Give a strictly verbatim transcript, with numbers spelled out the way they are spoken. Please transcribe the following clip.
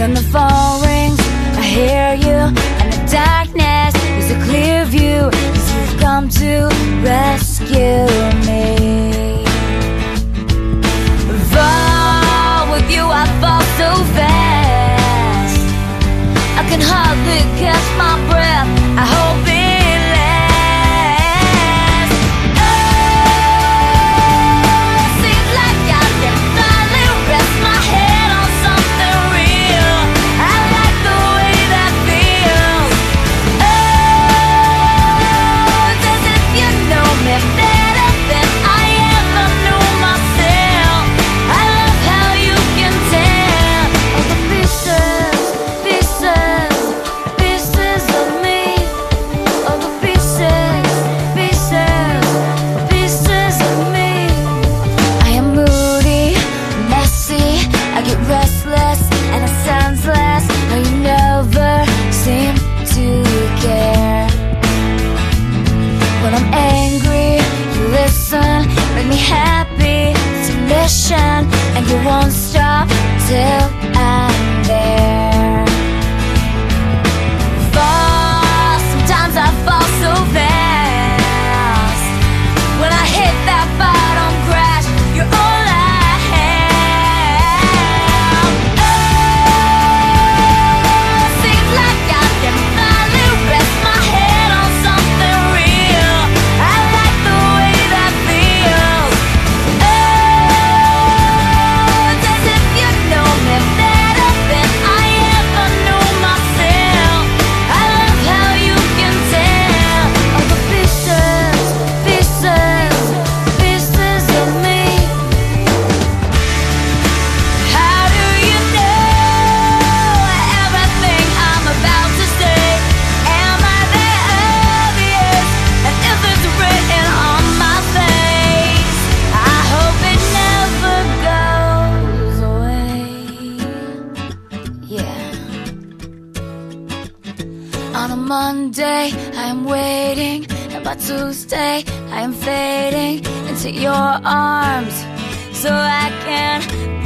When the phone rings, I hear you, and the darkness is a clear view, 'cause you've come to rescue me. Fall with you, I fall so fast, I can hardly catch my breath. I hope it and you won't stop till I'm there. Fall, sometimes I fall so fast. When I hit that bottom crash, you're all I have. Oh, seems like I can finally rest my head on something real. I like the way that feels. On a Monday, I am waiting, and by Tuesday, I am fading into your arms, so I can